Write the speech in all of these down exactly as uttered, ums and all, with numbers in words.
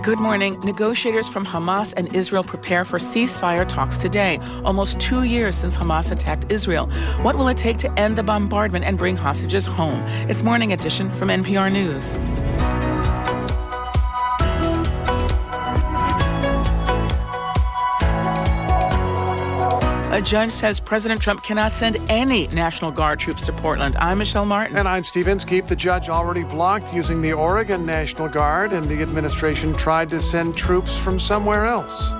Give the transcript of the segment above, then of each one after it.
Good morning. Negotiators from Hamas and Israel prepare for ceasefire talks today, almost two years since Hamas attacked Israel. What will it take to end the bombardment and bring hostages home? It's Morning Edition from N P R News. A judge says President Trump cannot send any National Guard troops to Portland. I'm Michelle Martin. And I'm Steve Inskeep. The judge already blocked using the Oregon National Guard, and the administration tried to send troops from somewhere else.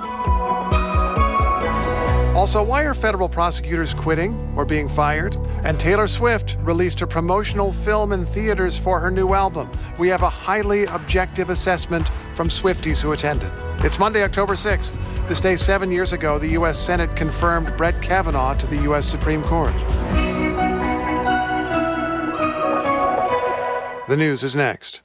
Also, why are federal prosecutors quitting or being fired? And Taylor Swift released a promotional film in theaters for her new album. We have a highly objective assessment from Swifties who attended. It's Monday, October sixth. This day seven years ago, the U S Senate confirmed Brett Kavanaugh to the U S Supreme Court. The news is next.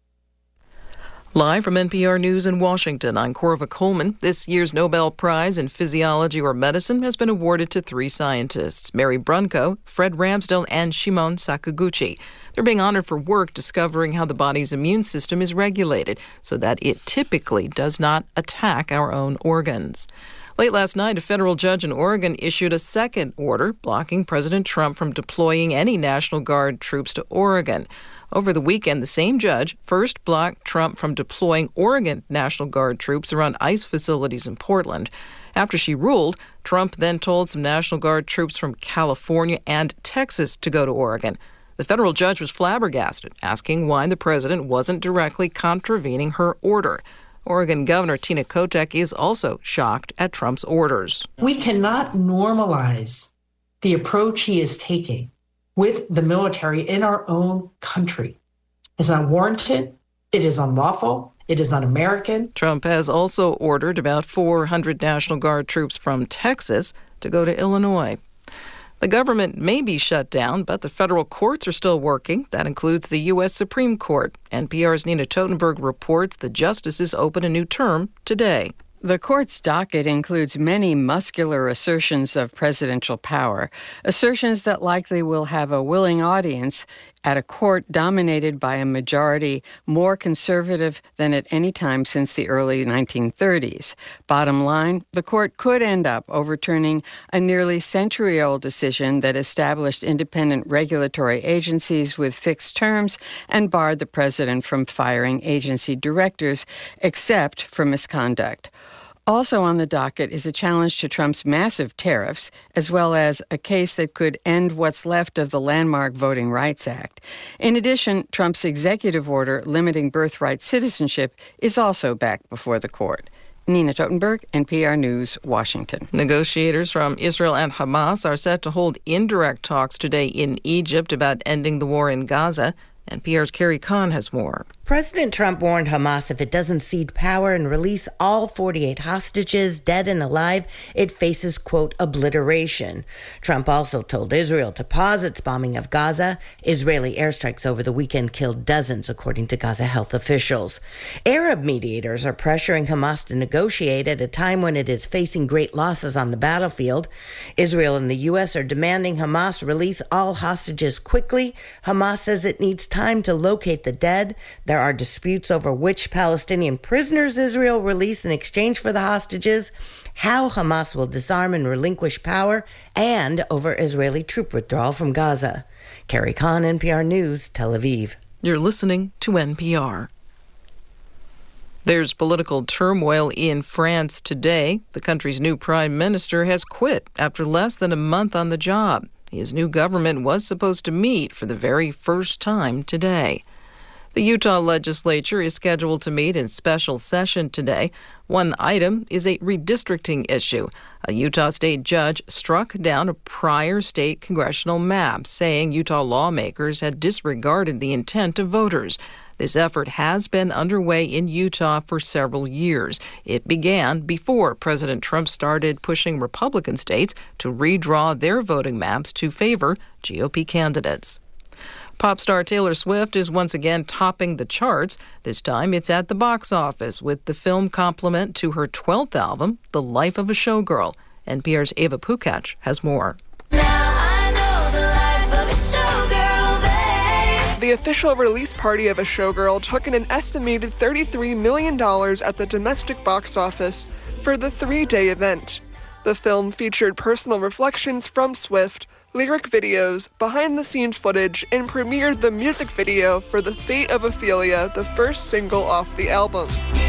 Live from N P R News in Washington, I'm Corva Coleman. This year's Nobel Prize in Physiology or Medicine has been awarded to three scientists, Mary Brunko, Fred Ramsdell, and Shimon Sakaguchi. They're being honored for work discovering how the body's immune system is regulated so that it typically does not attack our own organs. Late last night, a federal judge in Oregon issued a second order blocking President Trump from deploying any National Guard troops to Oregon. Over the weekend, the same judge first blocked Trump from deploying Oregon National Guard troops around ICE facilities in Portland. After she ruled, Trump then told some National Guard troops from California and Texas to go to Oregon. The federal judge was flabbergasted, asking why the president wasn't directly contravening her order. Oregon Governor Tina Kotek is also shocked at Trump's orders. We cannot normalize the approach he is taking with the military in our own country. It's unwarranted. It is unlawful. It is un-American. Trump has also ordered about four hundred National Guard troops from Texas to go to Illinois. The government may be shut down, but the federal courts are still working. That includes the U S Supreme Court. N P R's Nina Totenberg reports the justices open a new term today. The court's docket includes many muscular assertions of presidential power, assertions that likely will have a willing audience at a court dominated by a majority more conservative than at any time since the early nineteen thirties. Bottom line, the court could end up overturning a nearly century-old decision that established independent regulatory agencies with fixed terms and barred the president from firing agency directors, except for misconduct. Also on the docket is a challenge to Trump's massive tariffs, as well as a case that could end what's left of the landmark Voting Rights Act. In addition, Trump's executive order limiting birthright citizenship is also back before the court. Nina Totenberg, N P R News, Washington. Negotiators from Israel and Hamas are set to hold indirect talks today in Egypt about ending the war in Gaza. N P R's Carrie Kahn has more. President Trump warned Hamas if it doesn't cede power and release all forty-eight hostages, dead and alive, it faces, quote, obliteration. Trump also told Israel to pause its bombing of Gaza. Israeli airstrikes over the weekend killed dozens, according to Gaza health officials. Arab mediators are pressuring Hamas to negotiate at a time when it is facing great losses on the battlefield. Israel and the U S are demanding Hamas release all hostages quickly. Hamas says it needs time to locate the dead. There are disputes over which Palestinian prisoners Israel release in exchange for the hostages, how Hamas will disarm and relinquish power, and over Israeli troop withdrawal from Gaza. Carrie Kahn, N P R News, Tel Aviv. You're listening to N P R. There's political turmoil in France today. The country's new prime minister has quit after less than a month on the job. His new government was supposed to meet for the very first time today. The Utah legislature is scheduled to meet in special session today. One item is a redistricting issue. A Utah state judge struck down a prior state congressional map, saying Utah lawmakers had disregarded the intent of voters. This effort has been underway in Utah for several years. It began before President Trump started pushing Republican states to redraw their voting maps to favor G O P candidates. Pop star Taylor Swift is once again topping the charts. This time it's at the box office with the film complement to her twelfth album, The Life of a Showgirl. N P R's Ava Pukach has more. Now I know the life of a showgirl, babe. The official release party of A Showgirl took in an estimated thirty-three million dollars at the domestic box office for the three-day event. The film featured personal reflections from Swift, lyric videos, behind-the-scenes footage, and premiered the music video for The Fate of Ophelia, the first single off the album.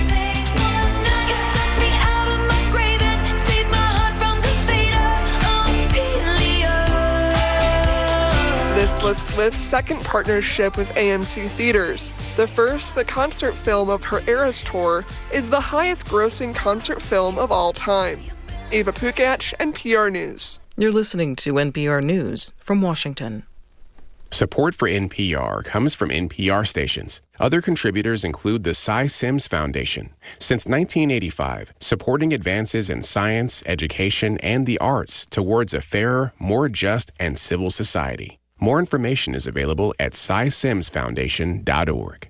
This was Swift's second partnership with A M C Theaters. The first, the concert film of her Eras Tour, is the highest-grossing concert film of all time. Ava Pukach, N P R News. You're listening to N P R News from Washington. Support for N P R comes from N P R stations. Other contributors include the Cy Sims Foundation. Since nineteen eighty-five, supporting advances in science, education, and the arts towards a fairer, more just, and civil society. More information is available at cy sims foundation dot org.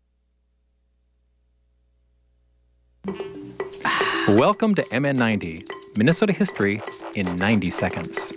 Welcome to M N ninety, Minnesota history in ninety seconds.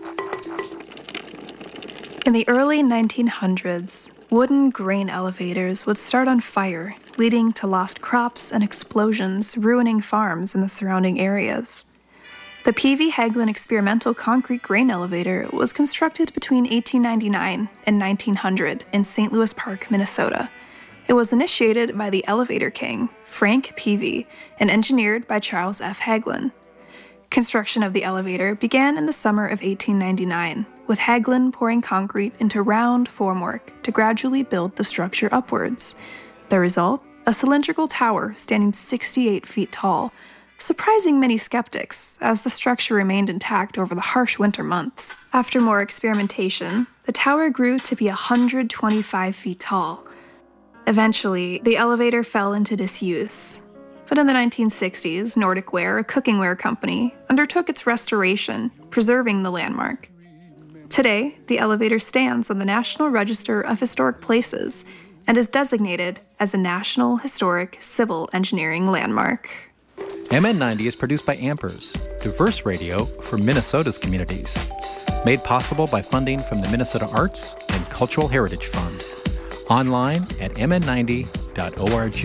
In the early nineteen hundreds, wooden grain elevators would start on fire, leading to lost crops and explosions, ruining farms in the surrounding areas. The P V Hagelin experimental concrete grain elevator was constructed between eighteen ninety-nine and nineteen hundred in Saint Louis Park, Minnesota. It was initiated by the elevator king, Frank Peavy, and engineered by Charles F. Hagelin. Construction of the elevator began in the summer of eighteen ninety-nine, with Hagelin pouring concrete into round formwork to gradually build the structure upwards. The result? A cylindrical tower standing sixty-eight feet tall, surprising many skeptics, as the structure remained intact over the harsh winter months. After more experimentation, the tower grew to be one hundred twenty-five feet tall. Eventually, the elevator fell into disuse. But in the nineteen sixties, Nordic Ware, a cooking-ware company, undertook its restoration, preserving the landmark. Today, the elevator stands on the National Register of Historic Places and is designated as a National Historic Civil Engineering Landmark. M N ninety is produced by Ampers, diverse radio for Minnesota's communities. Made possible by funding from the Minnesota Arts and Cultural Heritage Fund. Online at m n ninety dot org.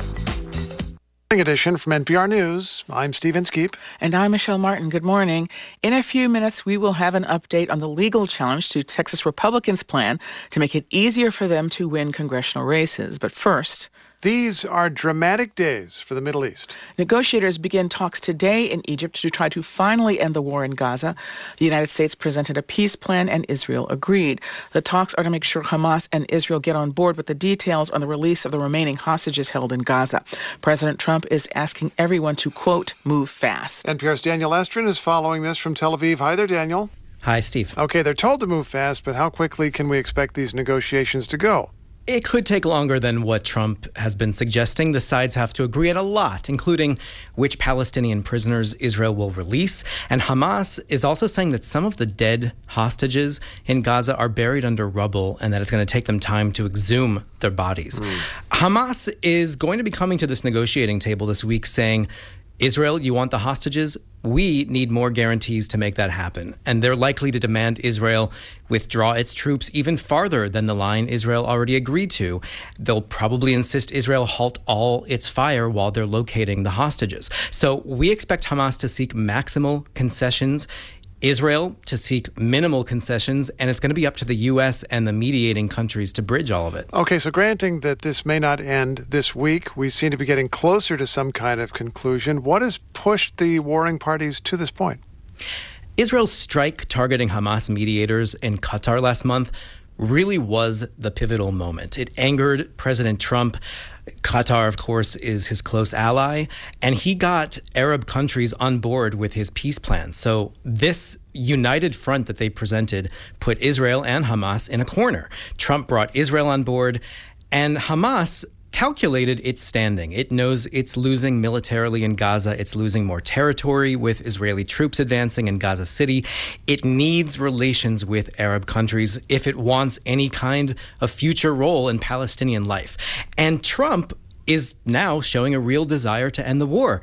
Edition from N P R News. I'm Steve Inskeep. And I'm Michelle Martin. Good morning. In a few minutes, we will have an update on the legal challenge to Texas Republicans' plan to make it easier for them to win congressional races. But first, these are dramatic days for the Middle East. Negotiators begin talks today in Egypt to try to finally end the war in Gaza. The United States presented a peace plan and Israel agreed. The talks are to make sure Hamas and Israel get on board with the details on the release of the remaining hostages held in Gaza. President Trump is asking everyone to, quote, move fast. N P R's Daniel Estrin is following this from Tel Aviv. Hi there, Daniel. Hi, Steve. Okay, they're told to move fast, but how quickly can we expect these negotiations to go? It could take longer than what Trump has been suggesting. The sides have to agree on a lot, including which Palestinian prisoners Israel will release. And Hamas is also saying that some of the dead hostages in Gaza are buried under rubble and that it's going to take them time to exhume their bodies. Mm. Hamas is going to be coming to this negotiating table this week saying, Israel, you want the hostages? We need more guarantees to make that happen. And they're likely to demand Israel withdraw its troops even farther than the line Israel already agreed to. They'll probably insist Israel halt all its fire while they're locating the hostages. So we expect Hamas to seek maximal concessions, Israel to seek minimal concessions, and it's going to be up to the U S and the mediating countries to bridge all of it. Okay, so granting that this may not end this week, we seem to be getting closer to some kind of conclusion. What has pushed the warring parties to this point? Israel's strike targeting Hamas mediators in Qatar last month really was the pivotal moment. It angered President Trump. Qatar, of course, is his close ally, and he got Arab countries on board with his peace plan. So this united front that they presented put Israel and Hamas in a corner. Trump brought Israel on board, and Hamas calculated its standing. It knows it's losing militarily in Gaza. It's losing more territory with Israeli troops advancing in Gaza City. It needs relations with Arab countries if it wants any kind of future role in Palestinian life. And Trump is now showing a real desire to end the war.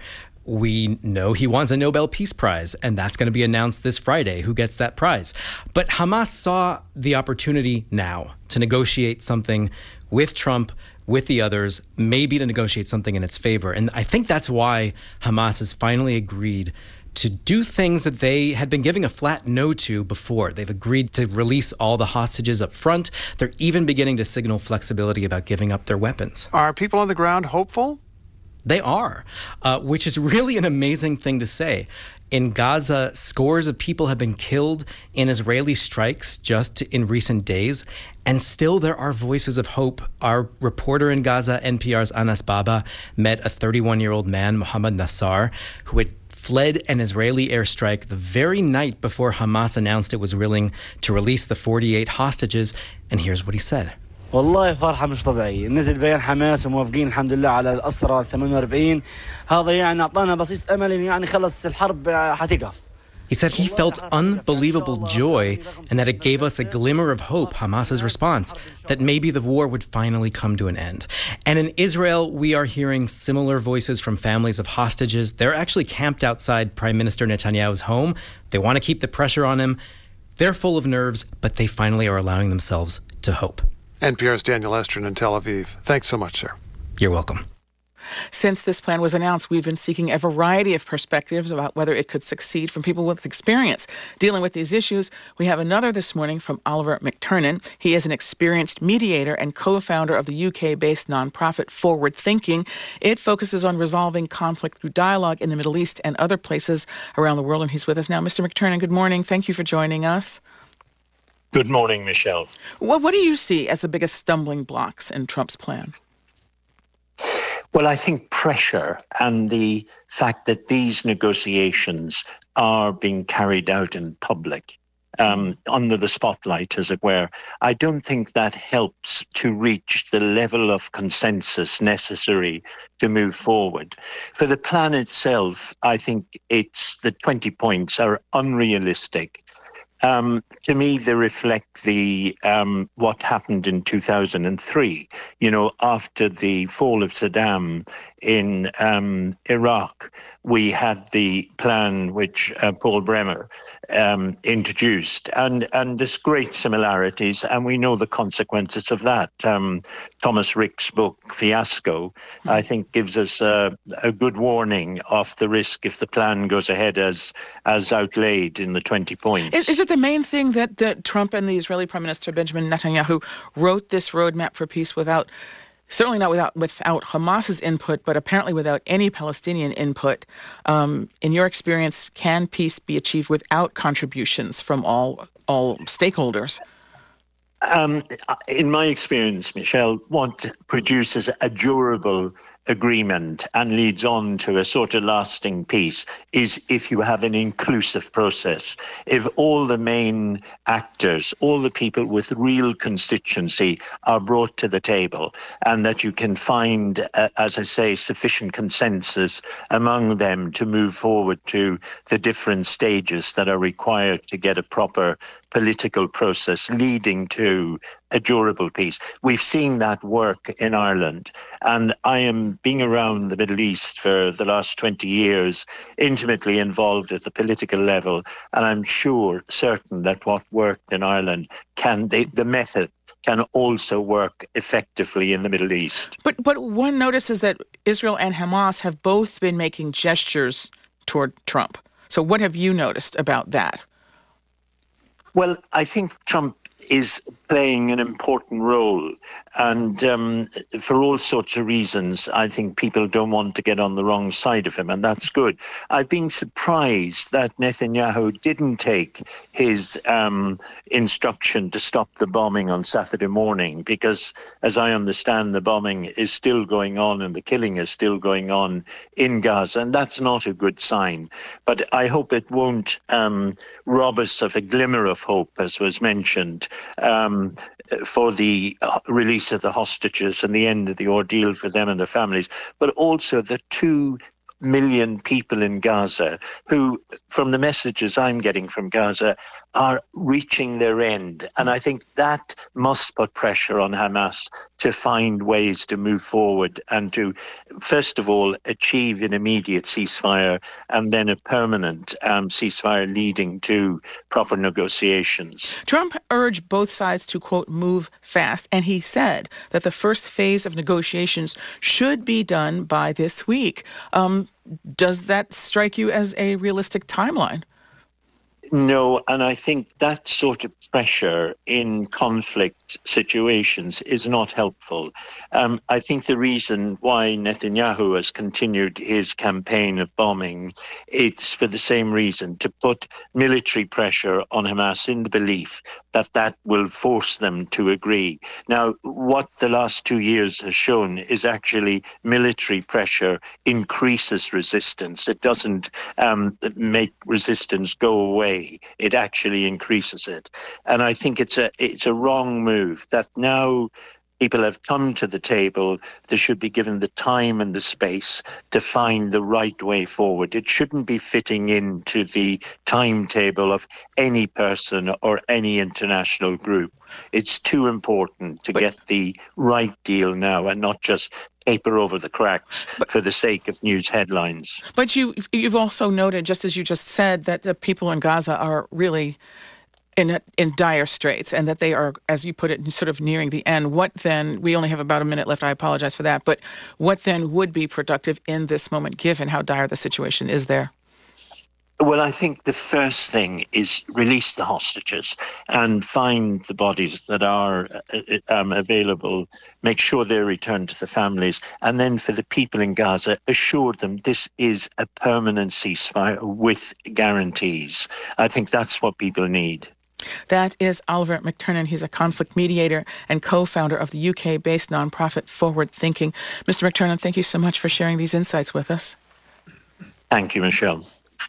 We know he wants a Nobel Peace Prize, and that's going to be announced this Friday, who gets that prize. But Hamas saw the opportunity now to negotiate something with Trump, with the others, maybe to negotiate something in its favor. And I think that's why Hamas has finally agreed to do things that they had been giving a flat no to before. They've agreed to release all the hostages up front. They're even beginning to signal flexibility about giving up their weapons. Are people on the ground hopeful? They are, uh, which is really an amazing thing to say. In Gaza, scores of people have been killed in Israeli strikes just in recent days, and still there are voices of hope. Our reporter in Gaza, N P R's Anas Baba, met a thirty-one-year-old man, Mohammed Nassar, who had fled an Israeli airstrike the very night before Hamas announced it was willing to release the forty-eight hostages. And here's what he said. والله فرحة مش طبيعية نزل بيان حماس وموافقين الحمد لله على الأسرى ثمانية وأربعين هذا يعني أعطانا بصيص أمل إن يعني خلص الحرب حتقف. He said he felt unbelievable joy and that it gave us a glimmer of hope, Hamas's response, that maybe the war would finally come to an end. And in Israel, we are hearing similar voices from families of hostages. They're actually camped outside Prime Minister Netanyahu's home. They want to keep the pressure on him. They're full of nerves, but they finally are allowing themselves to hope. N P R's Daniel Estrin in Tel Aviv. Thanks so much, sir. You're welcome. Since this plan was announced, we've been seeking a variety of perspectives about whether it could succeed from people with experience dealing with these issues. We have another this morning from Oliver McTurnan. He is an experienced mediator and co-founder of the U K-based nonprofit Forward Thinking. It focuses on resolving conflict through dialogue in the Middle East and other places around the world, and he's with us now. Mister McTurnan, good morning. Thank you for joining us. Good morning, Michelle. What, what do you see as the biggest stumbling blocks in Trump's plan? Well, I think pressure and the fact that these negotiations are being carried out in public, um, under the spotlight, as it were, I don't think that helps to reach the level of consensus necessary to move forward. For the plan itself, I think it's the twenty points are unrealistic. Um, to me, they reflect the um, what happened in two thousand three. You know, after the fall of Saddam in um, Iraq, we had the plan which uh, Paul Bremer um, introduced, and and there's great similarities, and we know the consequences of that. Um, Thomas Rick's book Fiasco, mm-hmm. I think, gives us a, a good warning of the risk if the plan goes ahead as as outlaid in the twenty points. Is, is it the main thing that, that Trump and the Israeli Prime Minister Benjamin Netanyahu wrote this roadmap for peace without, certainly not without without Hamas's input, but apparently without any Palestinian input? Um, in your experience, can peace be achieved without contributions from all all stakeholders? Um, in my experience, Michelle, what produces a durable agreement and leads on to a sort of lasting peace is if you have an inclusive process. If all the main actors, all the people with real constituency are brought to the table, and that you can find, uh, as I say, sufficient consensus among them to move forward to the different stages that are required to get a proper political process leading to a durable peace. We've seen that work in Ireland, and I am, being around the Middle East for the last twenty years, intimately involved at the political level, and I'm sure, certain that what worked in Ireland can, the, the method can also work effectively in the Middle East. But but one notices that Israel and Hamas have both been making gestures toward Trump. So what have you noticed about that? Well, I think Trump is playing an important role, and um, for all sorts of reasons, I think people don't want to get on the wrong side of him, and that's good. I've been surprised that Netanyahu didn't take his um, instruction to stop the bombing on Saturday morning, because, as I understand, the bombing is still going on and the killing is still going on in Gaza, and that's not a good sign. But I hope it won't um, rob us of a glimmer of hope, as was mentioned, um, for the release of the hostages and the end of the ordeal for them and their families, but also the two million people in Gaza who, from the messages I'm getting from Gaza, are reaching their end. And I think that must put pressure on Hamas to find ways to move forward and to, first of all, achieve an immediate ceasefire and then a permanent um, ceasefire leading to proper negotiations. Trump urged both sides to, quote, move fast. And he said that the first phase of negotiations should be done by this week. Um, does that strike you as a realistic timeline? No, and I think that sort of pressure in conflict situations is not helpful. Um, I think the reason why Netanyahu has continued his campaign of bombing, it's for the same reason, to put military pressure on Hamas in the belief that that will force them to agree. Now, what the last two years has shown is actually military pressure increases resistance. It doesn't um, make resistance go away. It actually increases it. And I think it's a it's a wrong move that now people have come to the table. They should be given the time and the space to find the right way forward. It shouldn't be fitting into the timetable of any person or any international group. It's too important to but, get the right deal now and not just paper over the cracks but, for the sake of news headlines. But you, you've also noted, just as you just said, that the people in Gaza are really in in dire straits and that they are, as you put it, sort of nearing the end. What then, we only have about a minute left, I apologize for that, but what then would be productive in this moment, given how dire the situation is there? Well, I think the first thing is release the hostages and find the bodies that are um, available, make sure they're returned to the families, and then for the people in Gaza, assure them this is a permanent ceasefire with guarantees. I think that's what people need. That is Oliver McTernan. He's a conflict mediator and co-founder of the U K-based nonprofit Forward Thinking. Mister McTernan, thank you so much for sharing these insights with us. Thank you, Michelle.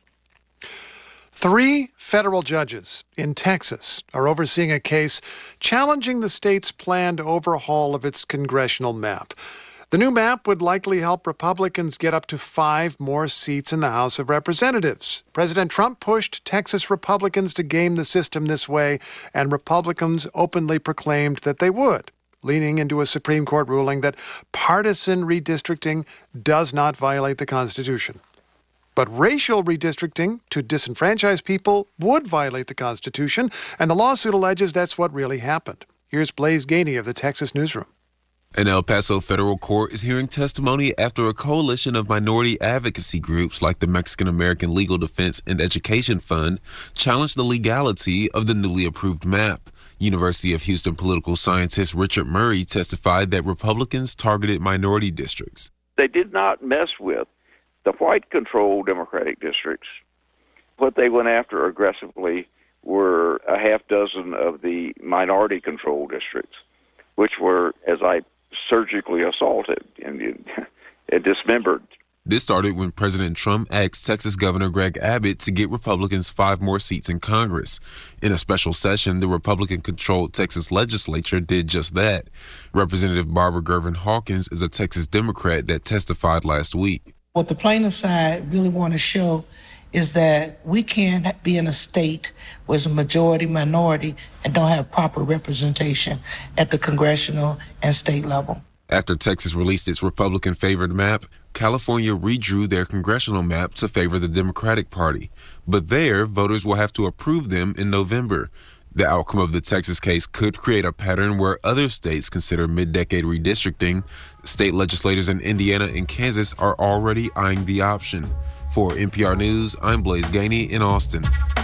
Three federal judges in Texas are overseeing a case challenging the state's planned overhaul of its congressional map. The new map would likely help Republicans get up to five more seats in the House of Representatives. President Trump pushed Texas Republicans to game the system this way, and Republicans openly proclaimed that they would, leaning into a Supreme Court ruling that partisan redistricting does not violate the Constitution. But racial redistricting to disenfranchise people would violate the Constitution, and the lawsuit alleges that's what really happened. Here's Blaise Gainey of the Texas Newsroom. An El Paso federal court is hearing testimony after a coalition of minority advocacy groups like the Mexican-American Legal Defense and Education Fund challenged the legality of the newly approved map. University of Houston political scientist Richard Murray testified that Republicans targeted minority districts. They did not mess with the white-controlled Democratic districts. What they went after aggressively were a half dozen of the minority-controlled districts, which were, as I surgically assaulted and, and dismembered. This started when President Trump asked Texas Governor Greg Abbott to get Republicans five more seats in Congress. In a special session, the Republican-controlled Texas legislature did just that. Representative Barbara Gervin Hawkins is a Texas Democrat that testified last week. What the plaintiff side really want to show is that we can't be in a state where it's a majority minority and don't have proper representation at the congressional and state level. After Texas released its Republican-favored map, California redrew their congressional map to favor the Democratic Party. But there, voters will have to approve them in November. The outcome of the Texas case could create a pattern where other states consider mid-decade redistricting. State legislators in Indiana and Kansas are already eyeing the option. For N P R News, I'm Blaise Gainey in Austin.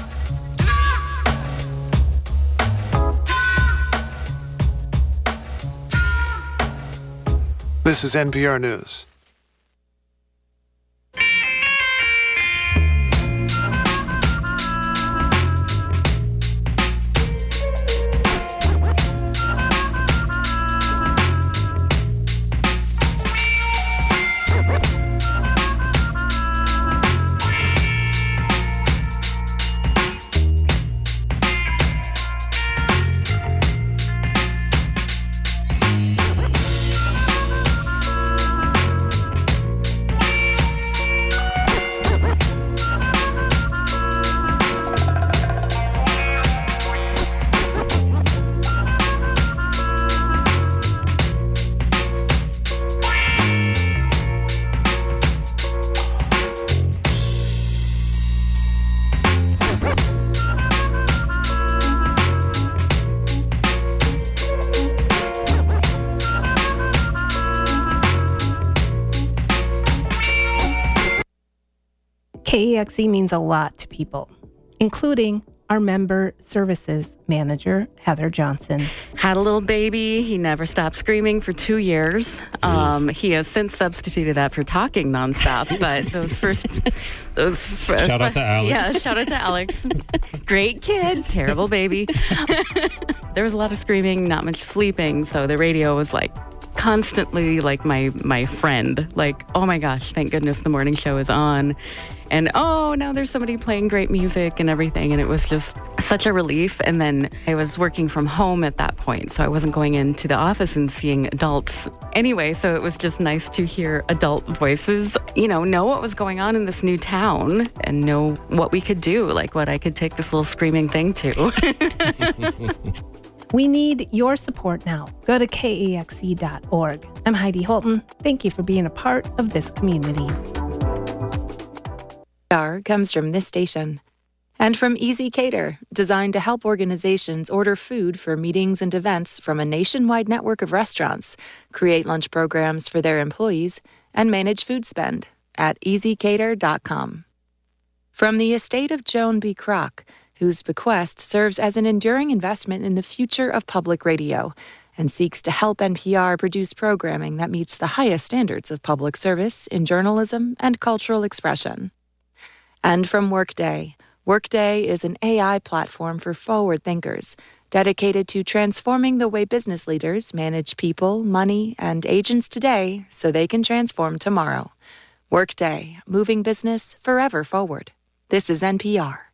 This is N P R News. K E X E means a lot to people, including our member services manager, Heather Johnson. Had a little baby. He never stopped screaming for two years. Um, he has since substituted that for talking nonstop. But those first, those first, shout out to Alex. Yeah, shout out to Alex. Great kid, terrible baby. There was a lot of screaming, not much sleeping. So the radio was like constantly like my my friend. Like, oh my gosh, thank goodness the morning show is on. And oh, now there's somebody playing great music and everything. And it was just such a relief. And then I was working from home at that point, so I wasn't going into the office and seeing adults anyway. So it was just nice to hear adult voices, you know, know what was going on in this new town and know what we could do, like what I could take this little screaming thing to. We need your support now. Go to K E X E dot org. I'm Heidi Holton. Thank you for being a part of this community. Comes from this station. And from Easy Cater, designed to help organizations order food for meetings and events from a nationwide network of restaurants, create lunch programs for their employees, and manage food spend at easy cater dot com. From the estate of Joan B. Kroc, whose bequest serves as an enduring investment in the future of public radio and seeks to help N P R produce programming that meets the highest standards of public service in journalism and cultural expression. And from Workday. Workday is an A I platform for forward thinkers, dedicated to transforming the way business leaders manage people, money, and agents today so they can transform tomorrow. Workday, moving business forever forward. This is N P R.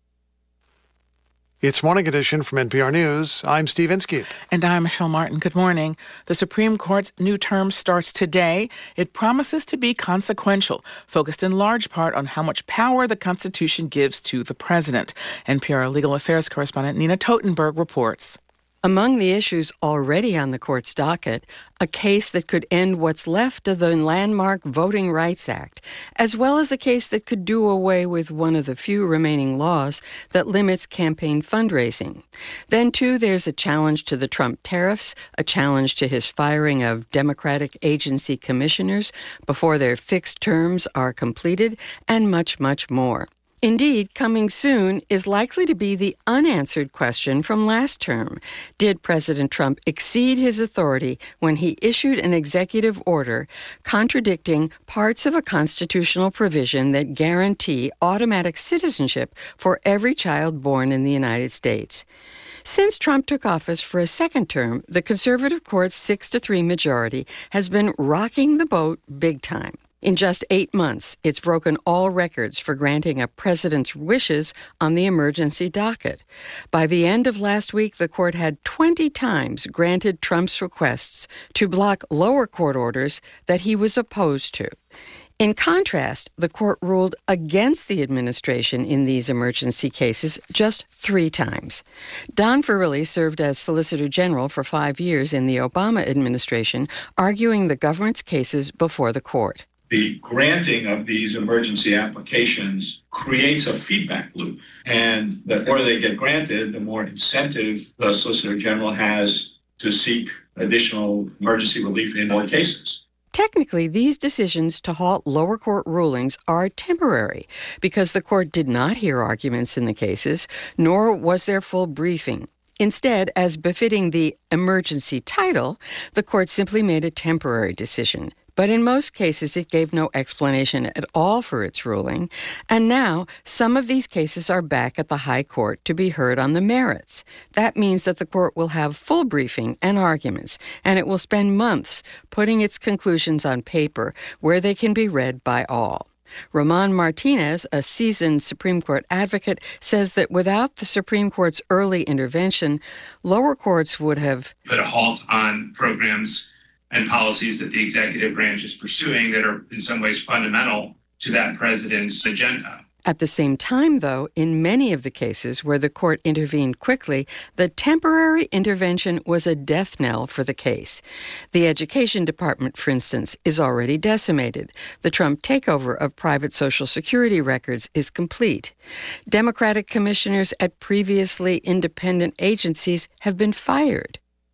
It's Morning Edition from N P R News. I'm Steve Inskeep. And I'm Michelle Martin. Good morning. The Supreme Court's new term starts today. It promises to be consequential, focused in large part on how much power the Constitution gives to the president. N P R legal affairs correspondent Nina Totenberg reports. Among the issues already on the court's docket, a case that could end what's left of the landmark Voting Rights Act, as well as a case that could do away with one of the few remaining laws that limits campaign fundraising. Then, too, there's a challenge to the Trump tariffs, a challenge to his firing of Democratic agency commissioners before their fixed terms are completed, and much, much more. Indeed, coming soon is likely to be the unanswered question from last term. Did President Trump exceed his authority when he issued an executive order contradicting parts of a constitutional provision that guarantee automatic citizenship for every child born in the United States? Since Trump took office for a second term, the conservative court's six to three majority has been rocking the boat big time. In just eight months, it's broken all records for granting a president's wishes on the emergency docket. By the end of last week, the court had twenty times granted Trump's requests to block lower court orders that he was opposed to. In contrast, the court ruled against the administration in these emergency cases just three times. Don Verrilli served as Solicitor General for five years in the Obama administration, arguing the government's cases before the court. The granting of these emergency applications creates a feedback loop. And the more they get granted, the more incentive the Solicitor General has to seek additional emergency relief in more cases. Technically, these decisions to halt lower court rulings are temporary because the court did not hear arguments in the cases, nor was there full briefing. Instead, as befitting the emergency title, the court simply made a temporary decision. But in most cases, it gave no explanation at all for its ruling. And now, some of these cases are back at the High Court to be heard on the merits. That means that the court will have full briefing and arguments, and it will spend months putting its conclusions on paper where they can be read by all. Ramon Martinez, a seasoned Supreme Court advocate, says that without the Supreme Court's early intervention, lower courts would have put a halt on programs and policies that the executive branch is pursuing that are in some ways fundamental to that president's agenda. At the same time, though, in many of the cases where the court intervened quickly, the temporary intervention was a death knell for the case. The Education Department, for instance, is already decimated. The Trump takeover of private Social Security records is complete. Democratic commissioners at previously independent agencies have been fired.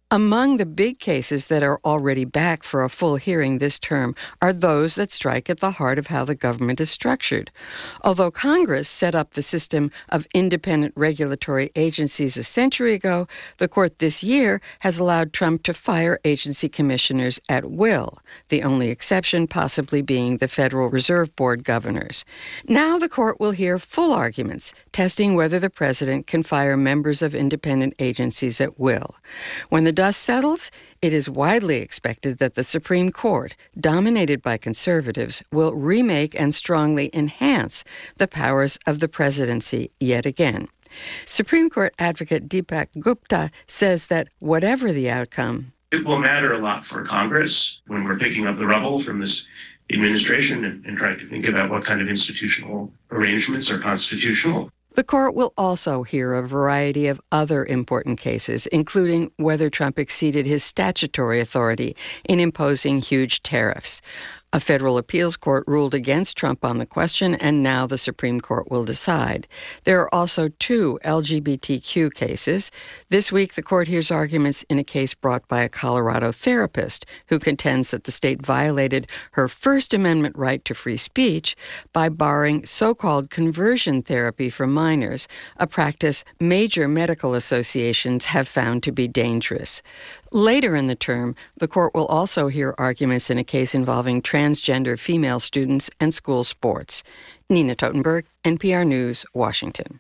Among the big cases that are already back for a full hearing this term are those that strike at the heart of how the government is structured. Although Congress set up the system of independent regulatory agencies a century ago, the court this year has allowed Trump to fire agency commissioners at will, the only exception possibly being the Federal Reserve Board governors. Now the court will hear full arguments, testing whether the president can fire members of independent agencies at will. When the dust settles, it is widely expected that the Supreme Court, dominated by conservatives, will remake and strongly enhance the powers of the presidency yet again. Supreme Court advocate Deepak Gupta says that whatever the outcome, it will matter a lot for Congress when we're picking up the rubble from this administration and, and trying to think about what kind of institutional arrangements are constitutional. The court will also hear a variety of other important cases, including whether Trump exceeded his statutory authority in imposing huge tariffs. A federal appeals court ruled against Trump on the question, and now the Supreme Court will decide. There are also two L G B T Q cases. This week, the court hears arguments in a case brought by a Colorado therapist who contends that the state violated her First Amendment right to free speech by barring so-called conversion therapy for minors, a practice major medical associations have found to be dangerous. Later in the term, the court will also hear arguments in a case involving transgender female students and school sports. Nina Totenberg, N P R News, Washington.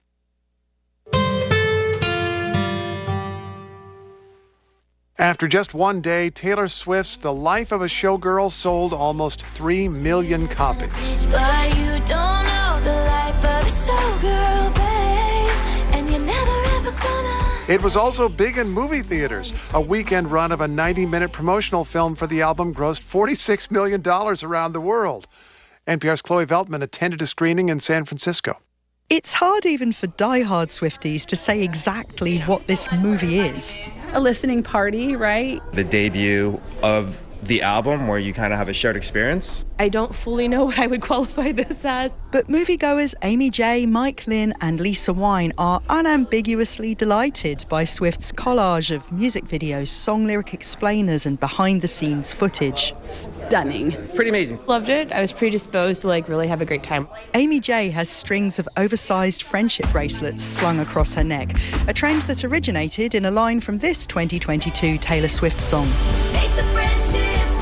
After just one day, Taylor Swift's The Life of a Showgirl sold almost three million copies. But you don't know the life of a showgirl, babe, and you're never ever gonna. It was also big in movie theaters. A weekend run of a ninety-minute promotional film for the album grossed forty-six million dollars around the world. N P R's Chloe Veltman attended a screening in San Francisco. It's hard even for diehard Swifties to say exactly what this movie is. A listening party, right? The debut of the album where you kind of have a shared experience. I don't fully know what I would qualify this as. But moviegoers Amy J, Mike Lynn and Lisa Wine are unambiguously delighted by Swift's collage of music videos, song lyric explainers and behind-the-scenes footage. Stunning. Pretty amazing. Loved it. I was predisposed to like really have a great time. Amy J has strings of oversized friendship bracelets slung across her neck, a trend that originated in a line from this twenty twenty-two Taylor Swift song. Make the friendship.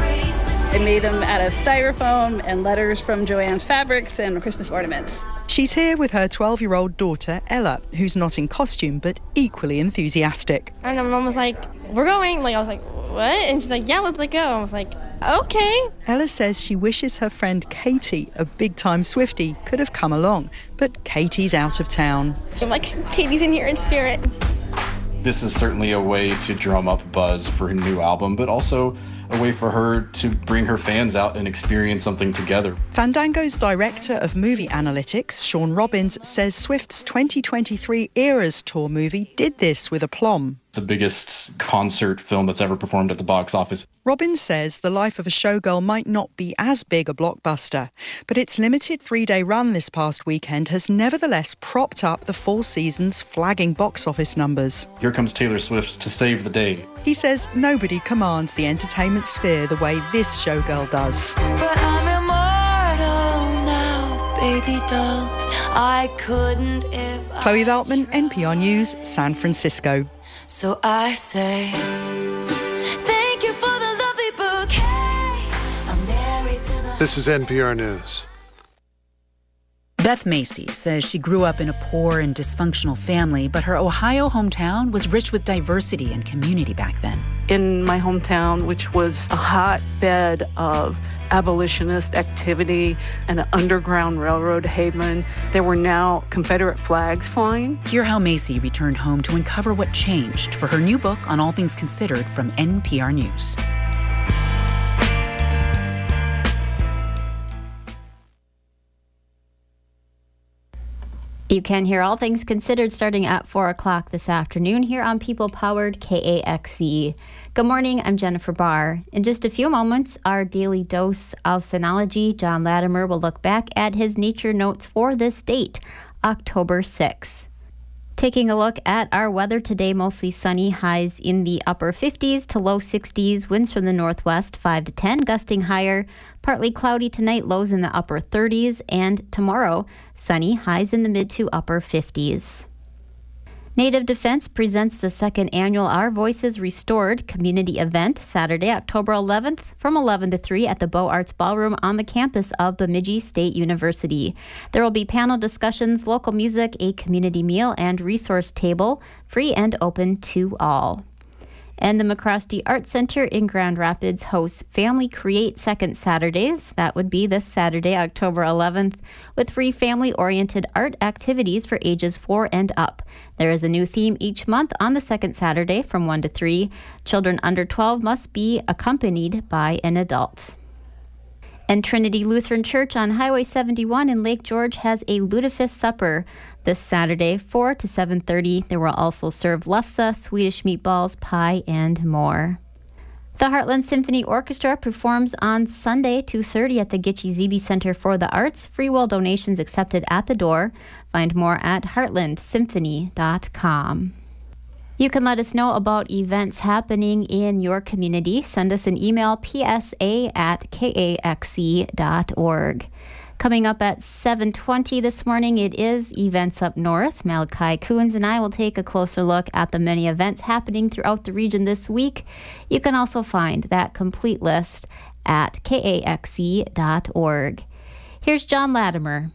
I made them out of styrofoam and letters from Joann's Fabrics and Christmas ornaments. She's here with her twelve-year-old daughter, Ella, who's not in costume but equally enthusiastic. And my mom was like, we're going. Like I was like, what? And she's like, yeah, let's let go. I was like, okay. Ella says she wishes her friend Katie, a big-time Swiftie, could have come along, but Katie's out of town. I'm like, Katie's in here in spirit. This is certainly a way to drum up buzz for her new album, but also a way for her to bring her fans out and experience something together. Fandango's director of movie analytics, Sean Robbins, says Swift's twenty twenty-three Eras Tour movie did this with aplomb. The biggest concert film that's ever performed at the box office. Robbins says The Life of a Showgirl might not be as big a blockbuster, but its limited three-day run this past weekend has nevertheless propped up the full season's flagging box office numbers. Here comes Taylor Swift to save the day. He says nobody commands the entertainment sphere the way this showgirl does. But I'm immortal now, baby dolls. I couldn't if I... Chloe Veltman, N P R News, San Francisco. So I say, thank you for the lovely bouquet. I'm married to the... This is N P R News. Beth Macy says she grew up in a poor and dysfunctional family, but her Ohio hometown was rich with diversity and community back then. In my hometown, which was a hotbed of abolitionist activity and an underground railroad haven, there were now Confederate flags flying. Hear how Macy returned home to uncover what changed for her new book on All Things Considered from N P R News. You can hear All Things Considered starting at four o'clock this afternoon here on People-Powered K A X E. Good morning, I'm Jennifer Barr. In just a few moments, our daily dose of phenology, John Latimer will look back at his nature notes for this date, October sixth. Taking a look at our weather today, mostly sunny, highs in the upper fifties to low sixties, winds from the northwest five to ten, gusting higher. Partly cloudy tonight, lows in the upper thirties, and tomorrow, sunny, highs in the mid to upper fifties. Native Defense presents the second annual Our Voices Restored community event Saturday, October eleventh from eleven to three at the Beaux Arts Ballroom on the campus of Bemidji State University. There will be panel discussions, local music, a community meal, and resource table, free and open to all. And the McCroskey Art Center in Grand Rapids hosts Family Create Second Saturdays. That would be this Saturday, October eleventh, with free family-oriented art activities for ages four and up. There is a new theme each month on the second Saturday from one to three. Children under twelve must be accompanied by an adult. And Trinity Lutheran Church on Highway seventy-one in Lake George has a Lutefisk supper this Saturday, four to seven thirty. They will also serve lefse, Swedish meatballs, pie, and more. The Heartland Symphony Orchestra performs on Sunday, two thirty at the Gitche Zebe Center for the Arts. Free will donations accepted at the door. Find more at heartland symphony dot com. You can let us know about events happening in your community. Send us an email, p s a at k a x e dot org. Coming up at seven twenty this morning, it is Events Up North. Malachi Coons and I will take a closer look at the many events happening throughout the region this week. You can also find that complete list at k a x e dot org. Here's John Latimer.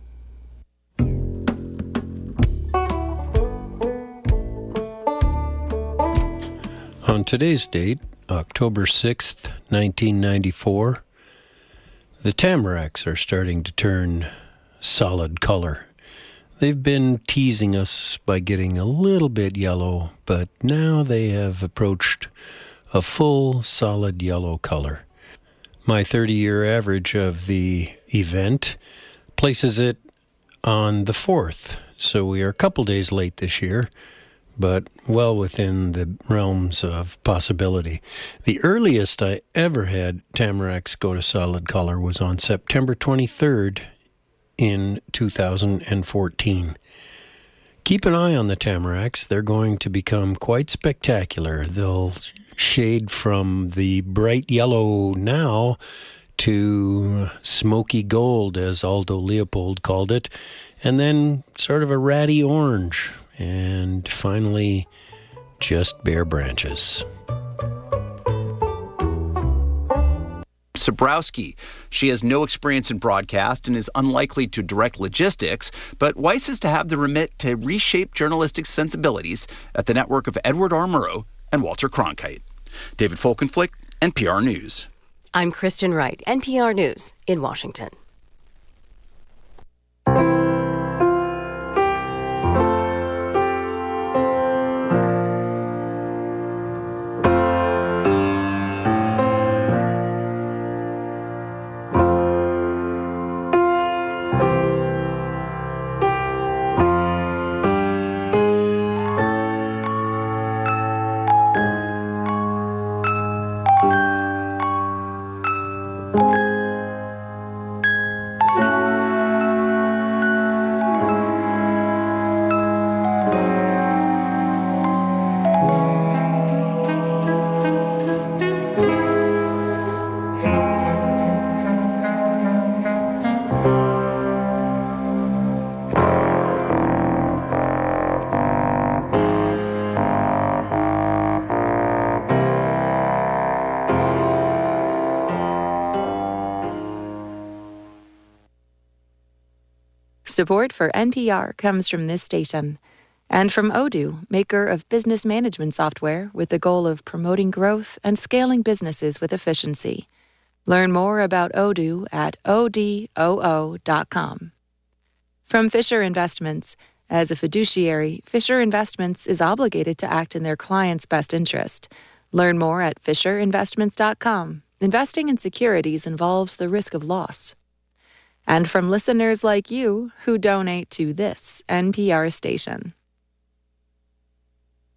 On today's date, October sixth, nineteen ninety-four, the tamaracks are starting to turn solid color. They've been teasing us by getting a little bit yellow, but now they have approached a full solid yellow color. My thirty-year average of the event places it on the fourth, so we are a couple days late this year, but well within the realms of possibility. The earliest I ever had tamaracks go to solid color was on September twenty-third in two thousand fourteen. Keep an eye on the tamaracks. They're going to become quite spectacular. They'll shade from the bright yellow now to smoky gold, as Aldo Leopold called it, and then sort of a ratty orange, and finally just bare branches. Sabrowski. She has no experience in broadcast and is unlikely to direct logistics, but Weiss is to have the remit to reshape journalistic sensibilities at the network of Edward R. Murrow and Walter Cronkite. David Folkenflik, N P R News. I'm Kristen Wright, N P R News in Washington. Support for N P R comes from this station and from Odoo, maker of business management software with the goal of promoting growth and scaling businesses with efficiency. Learn more about Odoo at O D O O dot com. From Fisher Investments. As a fiduciary, Fisher Investments is obligated to act in their client's best interest. Learn more at fisher investments dot com. Investing in securities involves the risk of loss. And from listeners like you who donate to this N P R station.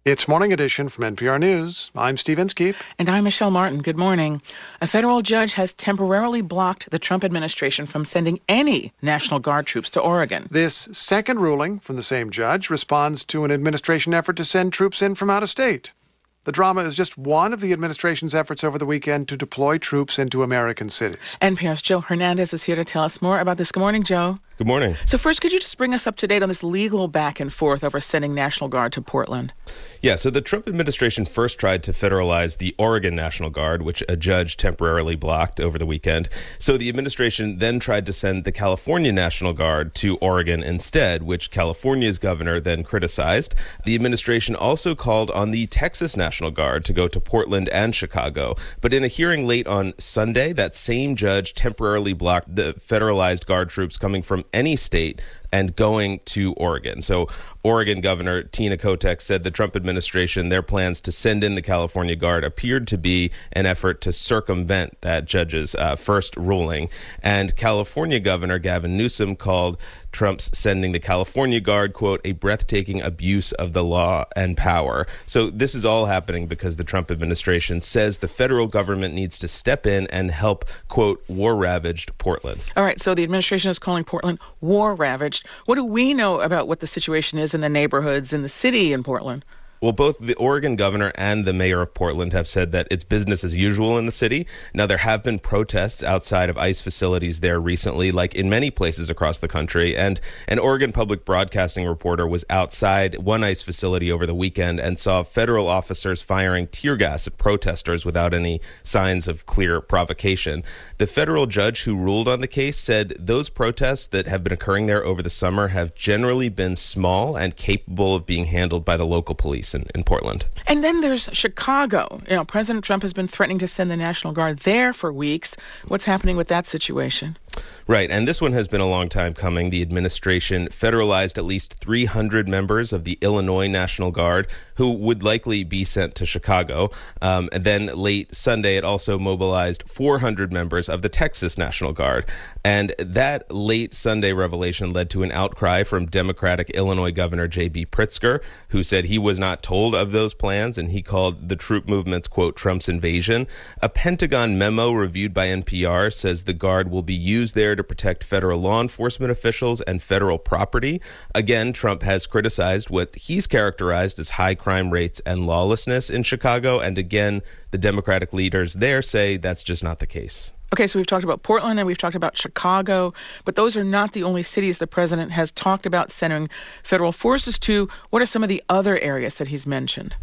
It's Morning Edition from N P R News. I'm Steve Inskeep. And I'm Michelle Martin. Good morning. A federal judge has temporarily blocked the Trump administration from sending any National Guard troops to Oregon. This second ruling from the same judge responds to an administration effort to send troops in from out of state. The drama is just one of the administration's efforts over the weekend to deploy troops into American cities. N P R's Joe Hernandez is here to tell us more about this. Good morning, Joe. Good morning. So first, could you just bring us up to date on this legal back and forth over sending National Guard to Portland? Yeah, so the Trump administration first tried to federalize the Oregon National Guard, which a judge temporarily blocked over the weekend. So the administration then tried to send the California National Guard to Oregon instead, which California's governor then criticized. The administration also called on the Texas National Guard to go to Portland and Chicago. But in a hearing late on Sunday, that same judge temporarily blocked the federalized Guard troops coming from any state and going to Oregon. So Oregon Governor Tina Kotek said the Trump administration, their plans to send in the California Guard appeared to be an effort to circumvent that judge's uh, first ruling. And California Governor Gavin Newsom called Trump's sending the California Guard, quote, a breathtaking abuse of the law and power. So this is all happening because the Trump administration says the federal government needs to step in and help, quote, war-ravaged Portland. All right, so the administration is calling Portland war-ravaged. What do we know about what the situation is in the neighborhoods in the city in Portland? Well, both the Oregon governor and the mayor of Portland have said that it's business as usual in the city. Now, there have been protests outside of ICE facilities there recently, like in many places across the country. And an Oregon Public Broadcasting reporter was outside one ICE facility over the weekend and saw federal officers firing tear gas at protesters without any signs of clear provocation. The federal judge who ruled on the case said those protests that have been occurring there over the summer have generally been small and capable of being handled by the local police In, in Portland. And then there's Chicago. You know, President Trump has been threatening to send the National Guard there for weeks. What's happening with that situation? Right, and this one has been a long time coming. The administration federalized at least three hundred members of the Illinois National Guard who would likely be sent to Chicago. Um, and then late Sunday, it also mobilized four hundred members of the Texas National Guard. And that late Sunday revelation led to an outcry from Democratic Illinois Governor J B Pritzker, who said he was not told of those plans, and he called the troop movement's, quote, Trump's invasion. A Pentagon memo reviewed by N P R says the Guard will be used there to protect federal law enforcement officials and federal property. Again, Trump has criticized what he's characterized as high crime rates and lawlessness in Chicago. And again, the Democratic leaders there say that's just not the case. Okay, so we've talked about Portland and we've talked about Chicago, but those are not the only cities the president has talked about sending federal forces to. What are some of the other areas that he's mentioned?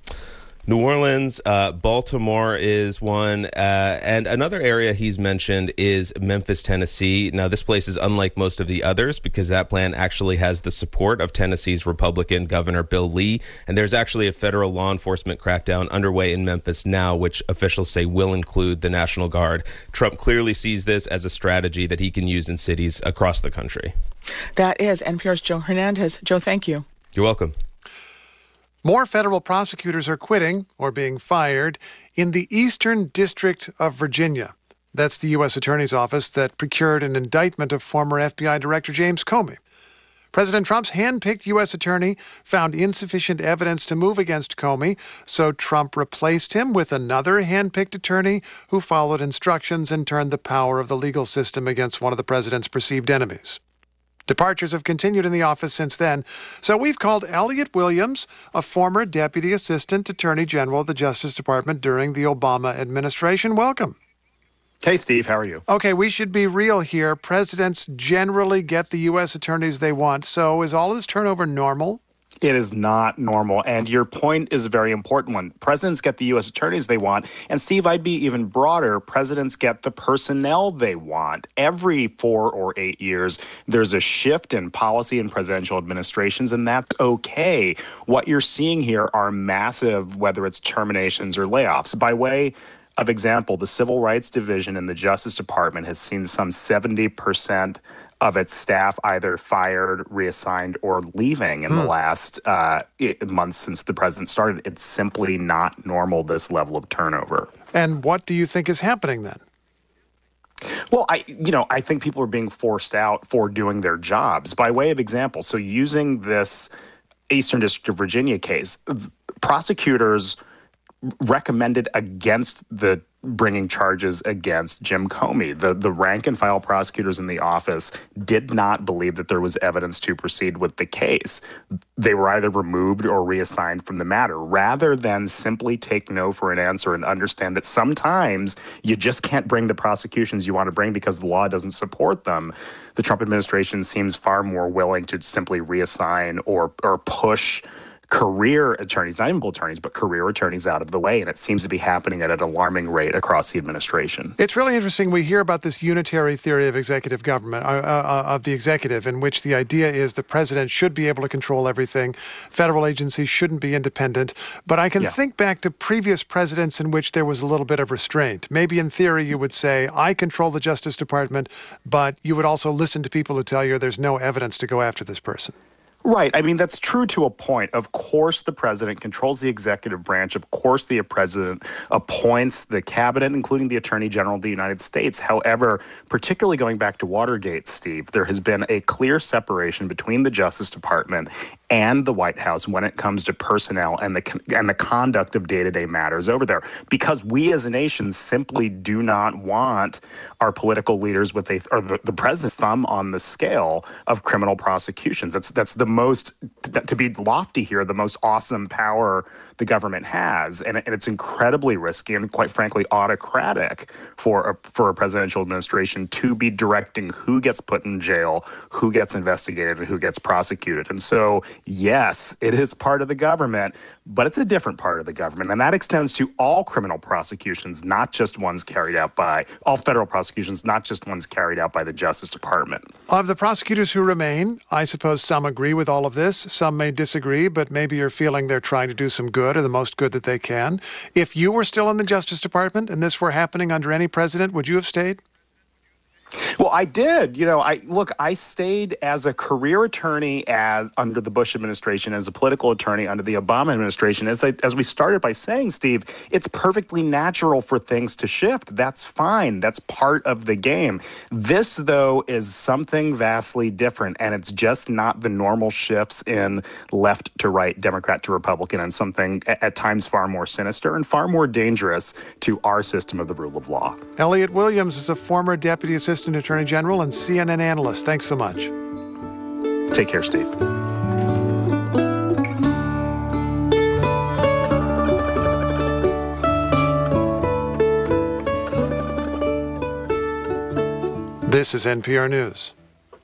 New Orleans, uh, Baltimore is one, uh, and another area he's mentioned is Memphis, Tennessee. Now, this place is unlike most of the others because that plan actually has the support of Tennessee's Republican Governor Bill Lee, and there's actually a federal law enforcement crackdown underway in Memphis now, which officials say will include the National Guard. Trump clearly sees this as a strategy that he can use in cities across the country. That is N P R's Joe Hernandez. Joe, thank you. You're welcome. More federal prosecutors are quitting or being fired in the Eastern District of Virginia. That's the U S Attorney's Office that procured an indictment of former F B I Director James Comey. President Trump's hand-picked U S attorney found insufficient evidence to move against Comey, so Trump replaced him with another hand-picked attorney who followed instructions and turned the power of the legal system against one of the president's perceived enemies. Departures have continued in the office since then, so we've called Elliot Williams, a former Deputy Assistant Attorney General of the Justice Department during the Obama administration. Welcome. Hey, Steve, how are you? Okay, we should be real here. Presidents generally get the U S attorneys they want, so is all this turnover normal? It is not normal, and your point is a very important one. Presidents get the U S attorneys they want, and Steve, I'd be even broader. Presidents get the personnel they want. Every four or eight years, there's a shift in policy in presidential administrations, and that's okay. What you're seeing here are massive, whether it's terminations or layoffs. By way of example, the Civil Rights Division in the Justice Department has seen some seventy percent of its staff either fired, reassigned, or leaving in hmm. the last uh, months since the president started. It's simply not normal, this level of turnover. And what do you think is happening then? Well, I, you know, I think people are being forced out for doing their jobs. By way of example, so using this Eastern District of Virginia case, prosecutors recommended against the bringing charges against Jim Comey. The the rank and file prosecutors in the office did not believe that there was evidence to proceed with the case. They were either removed or reassigned from the matter, rather than simply take no for an answer and understand that sometimes you just can't bring the prosecutions you want to bring because the law doesn't support them. The Trump administration seems far more willing to simply reassign or or push career attorneys, not even attorneys, but career attorneys out of the way. And it seems to be happening at an alarming rate across the administration. It's really interesting. We hear about this unitary theory of executive government, uh, uh, of the executive, in which the idea is the president should be able to control everything. Federal agencies shouldn't be independent. But I can yeah. think back to previous presidents in which there was a little bit of restraint. Maybe in theory you would say, I control the Justice Department, but you would also listen to people who tell you there's no evidence to go after this person. Right. I mean, that's true to a point. Of course, the president controls the executive branch. Of course, the president appoints the cabinet, including the attorney general of the United States. However, particularly going back to Watergate, Steve, there has been a clear separation between the Justice Department and the White House when it comes to personnel and the and the conduct of day-to-day matters over there, because we as a nation simply do not want our political leaders with a or the, the president thumb on the scale of criminal prosecutions. That's that's the most, to be lofty here, the most awesome power the government has, and, and it's incredibly risky and, quite frankly, autocratic for a, for a presidential administration to be directing who gets put in jail, who gets investigated, and who gets prosecuted. And so, yes, it is part of the government, but it's a different part of the government, and that extends to all criminal prosecutions, not just ones carried out by, all federal prosecutions, not just ones carried out by the Justice Department. Of the prosecutors who remain, I suppose some agree with all of this, some may disagree, but maybe you're feeling they're trying to do some good, or the most good that they can. If you were still in the Justice Department and this were happening under any president, would you have stayed? Well, I did. You know, I look, I stayed as a career attorney as under the Bush administration, as a political attorney under the Obama administration. As I, as we started by saying, Steve, it's perfectly natural for things to shift. That's fine. That's part of the game. This, though, is something vastly different, and it's just not the normal shifts in left to right, Democrat to Republican, and something at, at times far more sinister and far more dangerous to our system of the rule of law. Elliott Williams is a former deputy assistant Attorney General and C N N analyst. Thanks so much. Take care, Steve. This is N P R News.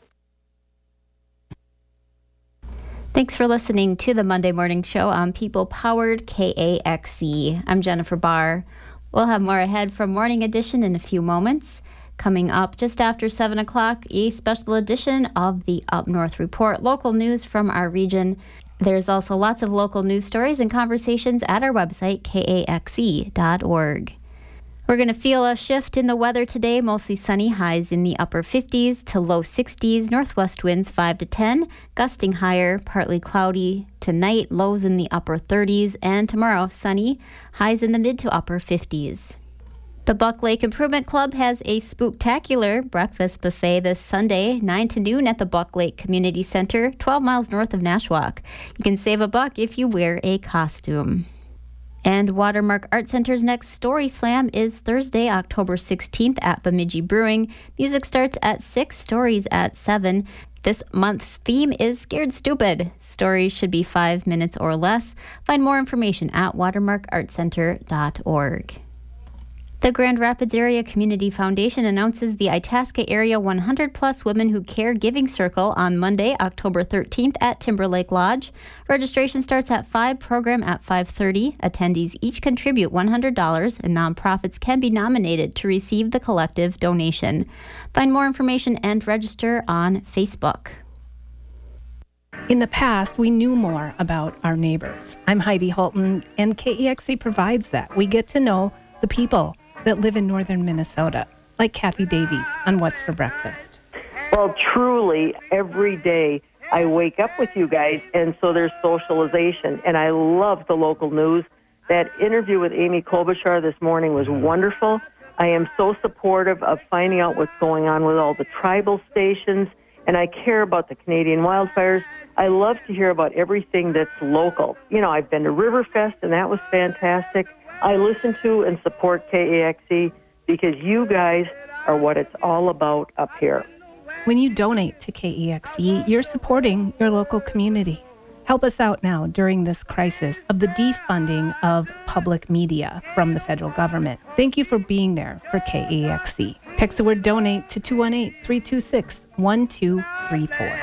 Thanks for listening to the Monday Morning Show on People-Powered K A X E. I'm Jennifer Barr. We'll have more ahead from Morning Edition in a few moments. Coming up just after seven o'clock, a special edition of the Up North Report, local news from our region. There's also lots of local news stories and conversations at our website, K A X E dot org. We're going to feel a shift in the weather today, mostly sunny, highs in the upper fifties to low sixties, northwest winds five to ten, gusting higher, partly cloudy tonight, lows in the upper thirties, and tomorrow sunny, highs in the mid to upper fifties. The Buck Lake Improvement Club has a spooktacular breakfast buffet this Sunday, nine to noon at the Buck Lake Community Center, twelve miles north of Nashwauk. You can save a buck if you wear a costume. And Watermark Art Center's next Story Slam is Thursday, October sixteenth at Bemidji Brewing. Music starts at six, stories at seven. This month's theme is Scared Stupid. Stories should be five minutes or less. Find more information at watermark art center dot org. The Grand Rapids Area Community Foundation announces the Itasca Area one hundred plus Women Who Care Giving Circle on Monday, October thirteenth at Timberlake Lodge. Registration starts at five, program at five thirty. Attendees each contribute one hundred dollars, and nonprofits can be nominated to receive the collective donation. Find more information and register on Facebook. In the past, we knew more about our neighbors. I'm Heidi Holton, and K E X E provides that. We get to know the people that live in northern Minnesota, like Kathy Davies on What's for Breakfast. Well, truly, every day I wake up with you guys, and so there's socialization, and I love the local news. That interview with Amy Klobuchar this morning was wonderful. I am so supportive of finding out what's going on with all the tribal stations, and I care about the Canadian wildfires. I love to hear about everything that's local. You know, I've been to Riverfest, and that was fantastic. I listen to and support K A X E because you guys are what it's all about up here. When you donate to K E X E, you're supporting your local community. Help us out now during this crisis of the defunding of public media from the federal government. Thank you for being there for K A X E. Text the word donate to two one eight, three two six, one two three four.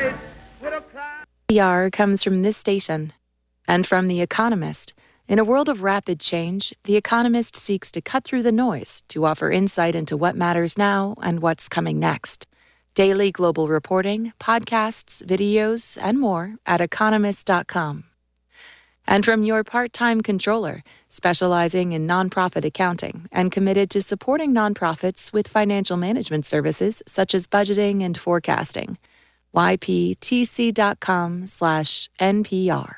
P R comes from this station and from The Economist. In a world of rapid change, The Economist seeks to cut through the noise to offer insight into what matters now and what's coming next. Daily global reporting, podcasts, videos, and more at economist dot com. And from your part-time controller, specializing in nonprofit accounting and committed to supporting nonprofits with financial management services such as budgeting and forecasting. Y P T C dot com slash N P R.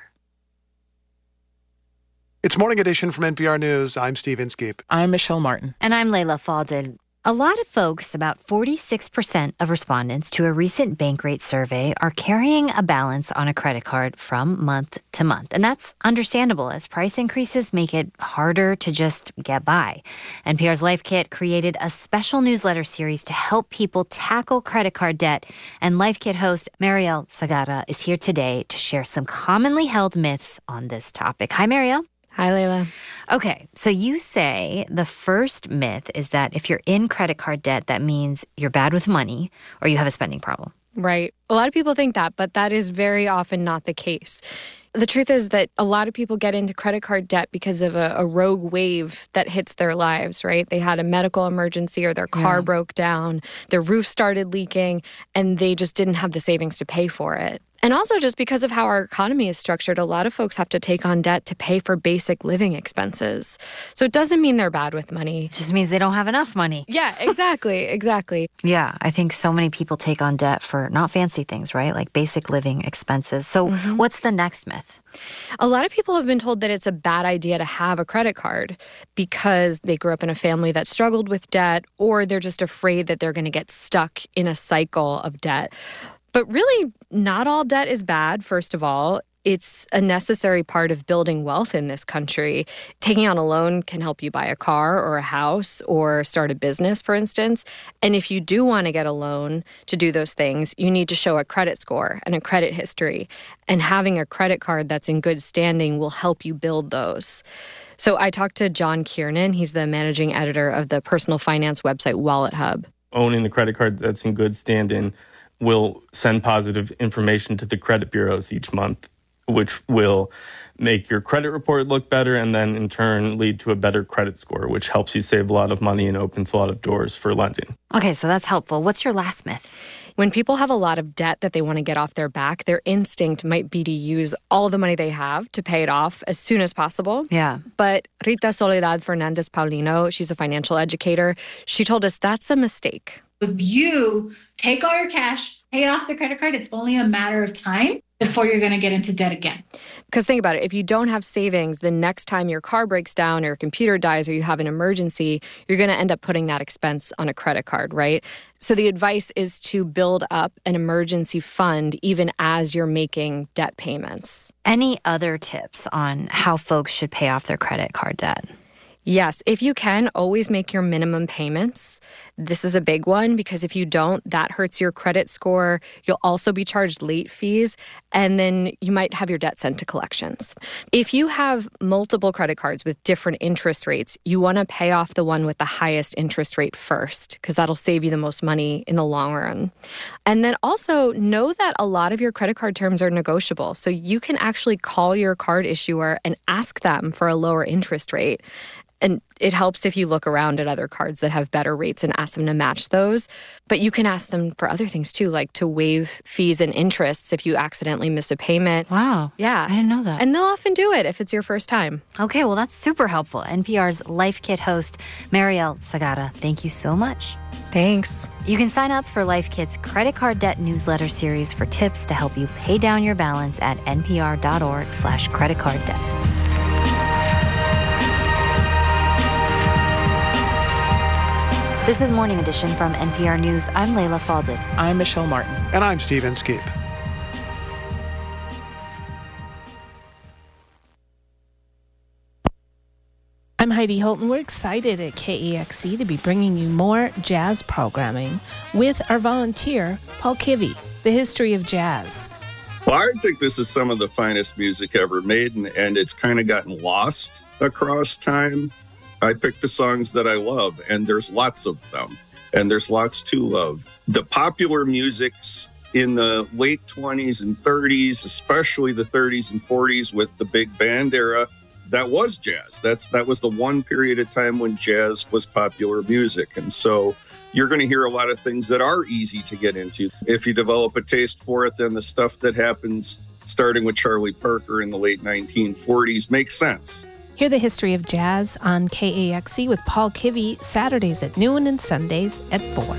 It's Morning Edition from N P R News. I'm Steve Inskeep. I'm Michelle Martin. And I'm Layla Falded. A lot of folks, about forty-six percent of respondents to a recent Bankrate survey, are carrying a balance on a credit card from month to month. And that's understandable as price increases make it harder to just get by. N P R's Life Kit created a special newsletter series to help people tackle credit card debt. And Life Kit host Mariel Sagara is here today to share some commonly held myths on this topic. Hi, Mariel. Hi, Layla. Okay, so you say the first myth is that if you're in credit card debt, that means you're bad with money or you have a spending problem. Right. A lot of people think that, but that is very often not the case. The truth is that a lot of people get into credit card debt because of a, a rogue wave that hits their lives, right? They had a medical emergency or their car yeah. broke down, their roof started leaking, and they just didn't have the savings to pay for it. And also just because of how our economy is structured, a lot of folks have to take on debt to pay for basic living expenses. So it doesn't mean they're bad with money. It just means they don't have enough money. Yeah, exactly, exactly. Yeah, I think so many people take on debt for not fancy things, right? Like basic living expenses. So mm-hmm. what's the next myth? A lot of people have been told that it's a bad idea to have a credit card because they grew up in a family that struggled with debt, or they're just afraid that they're going to get stuck in a cycle of debt. But really, not all debt is bad, first of all. It's a necessary part of building wealth in this country. Taking out a loan can help you buy a car or a house or start a business, for instance. And if you do want to get a loan to do those things, you need to show a credit score and a credit history. And having a credit card that's in good standing will help you build those. So I talked to John Kiernan. He's the managing editor of the personal finance website Wallet Hub. Owning the credit card that's in good standing will send positive information to the credit bureaus each month, which will make your credit report look better and then in turn lead to a better credit score, which helps you save a lot of money and opens a lot of doors for lending. Okay, so that's helpful. What's your last myth? When people have a lot of debt that they want to get off their back, their instinct might be to use all the money they have to pay it off as soon as possible. Yeah. But Rita Soledad Fernandez Paulino, she's a financial educator, she told us that's a mistake. If you take all your cash, pay off the credit card, it's only a matter of time before you're going to get into debt again. Because think about it. If you don't have savings, the next time your car breaks down or your computer dies or you have an emergency, you're going to end up putting that expense on a credit card, right? So the advice is to build up an emergency fund even as you're making debt payments. Any other tips on how folks should pay off their credit card debt? Yes, if you can, always make your minimum payments. This is a big one because if you don't, that hurts your credit score. You'll also be charged late fees, and then you might have your debt sent to collections. If you have multiple credit cards with different interest rates, you want to pay off the one with the highest interest rate first because that'll save you the most money in the long run. And then also know that a lot of your credit card terms are negotiable. So you can actually call your card issuer and ask them for a lower interest rate. And it helps if you look around at other cards that have better rates and ask them to match those. But you can ask them for other things too, like to waive fees and interests if you accidentally miss a payment. Wow. Yeah. I didn't know that. And they'll often do it if it's your first time. Okay, well, that's super helpful. N P R's Life Kit host, Mariel Sagara, thank you so much. Thanks. You can sign up for Life Kit's credit card debt newsletter series for tips to help you pay down your balance at npr.org slash credit card debt. This is Morning Edition from N P R News. I'm Layla Falded. I'm Michelle Martin. And I'm Steve Inskeep. I'm Heidi Holton. We're excited at K E X C to be bringing you more jazz programming with our volunteer, Paul Kivy, the history of jazz. Well, I think this is some of the finest music ever made, and, and it's kind of gotten lost across time. I pick the songs that I love, and there's lots of them, and there's lots to love. The popular music in the late twenties and thirties, especially the thirties and forties with the big band era, that was jazz. That's that was the one period of time when jazz was popular music. And so you're going to hear a lot of things that are easy to get into. If you develop a taste for it, then the stuff that happens starting with Charlie Parker in the late nineteen forties makes sense. Hear the history of jazz on K A X C with Paul Kivy, Saturdays at noon and Sundays at four.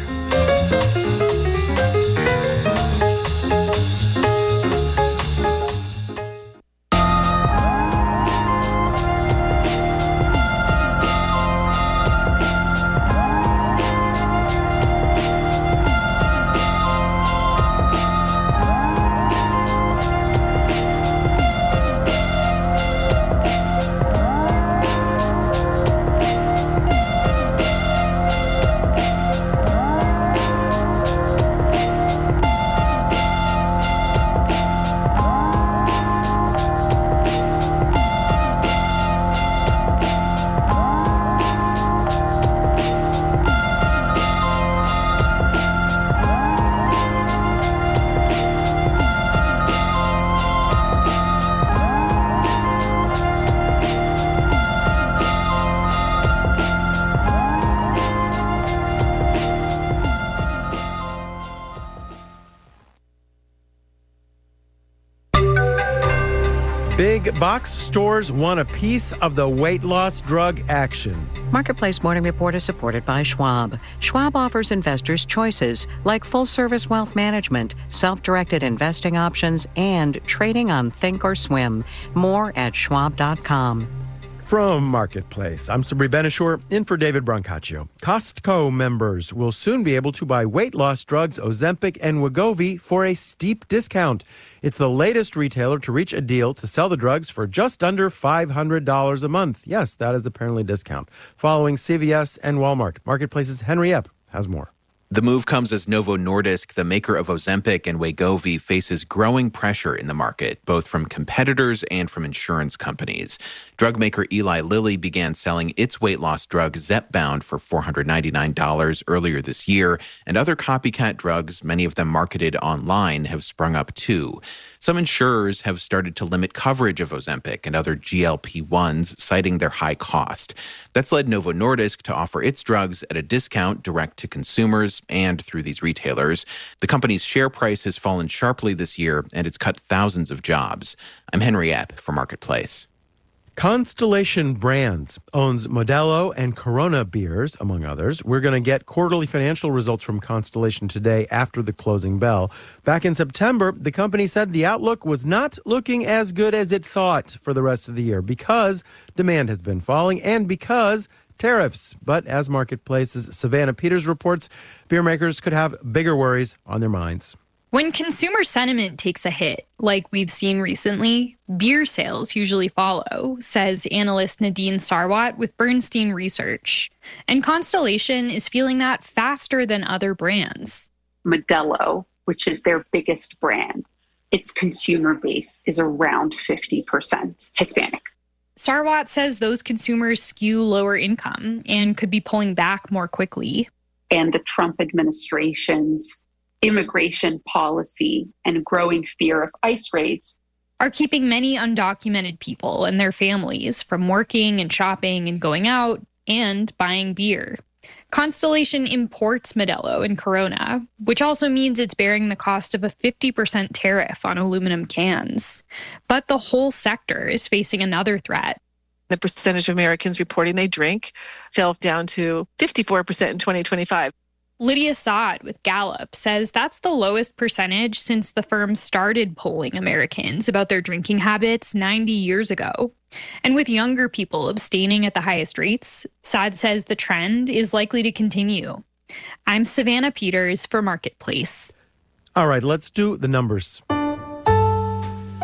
Big box stores want a piece of the weight loss drug action. Marketplace Morning Report is supported by Schwab. Schwab offers investors choices like full-service wealth management, self-directed investing options, and trading on Think or Swim. More at schwab dot com. From Marketplace, I'm Sabri Benishore, in for David Brancaccio. Costco members will soon be able to buy weight loss drugs Ozempic and Wegovy for a steep discount. It's the latest retailer to reach a deal to sell the drugs for just under five hundred dollars a month. Yes, that is apparently a discount. Following C V S and Walmart. Marketplace's Henry Epp has more. The move comes as Novo Nordisk, the maker of Ozempic and Wegovy, faces growing pressure in the market, both from competitors and from insurance companies. Drug maker Eli Lilly began selling its weight loss drug Zepbound for four hundred ninety-nine dollars earlier this year, and other copycat drugs, many of them marketed online, have sprung up too. Some insurers have started to limit coverage of Ozempic and other G L P ones, citing their high cost. That's led Novo Nordisk to offer its drugs at a discount direct to consumers and through these retailers. The company's share price has fallen sharply this year, and it's cut thousands of jobs. I'm Henry Epp for Marketplace. Constellation Brands owns Modelo and Corona beers, among others. We're going to get quarterly financial results from Constellation today after the closing bell. Back in September, the company said the outlook was not looking as good as it thought for the rest of the year because demand has been falling and because tariffs. But as Marketplace's Savannah Peters reports, beer makers could have bigger worries on their minds. When consumer sentiment takes a hit, like we've seen recently, beer sales usually follow, says analyst Nadine Sarwat with Bernstein Research. And Constellation is feeling that faster than other brands. Modelo, which is their biggest brand, its consumer base is around fifty percent Hispanic. Sarwat says those consumers skew lower income and could be pulling back more quickly. And the Trump administration's immigration policy and growing fear of ICE raids are keeping many undocumented people and their families from working and shopping and going out and buying beer. Constellation imports Modelo and Corona, which also means it's bearing the cost of a fifty percent tariff on aluminum cans. But the whole sector is facing another threat. The percentage of Americans reporting they drink fell down to fifty-four percent in twenty twenty-five. Lydia Saad with Gallup says that's the lowest percentage since the firm started polling Americans about their drinking habits ninety years ago. And with younger people abstaining at the highest rates, Saad says the trend is likely to continue. I'm Savannah Peters for Marketplace. All right, let's do the numbers.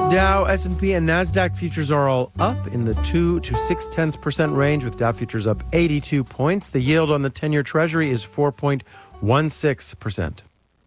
Dow, S and P, and NASDAQ futures are all up in the two to six tenths percent range, with Dow futures up eighty-two points. The yield on the ten-year Treasury is four point one six percent.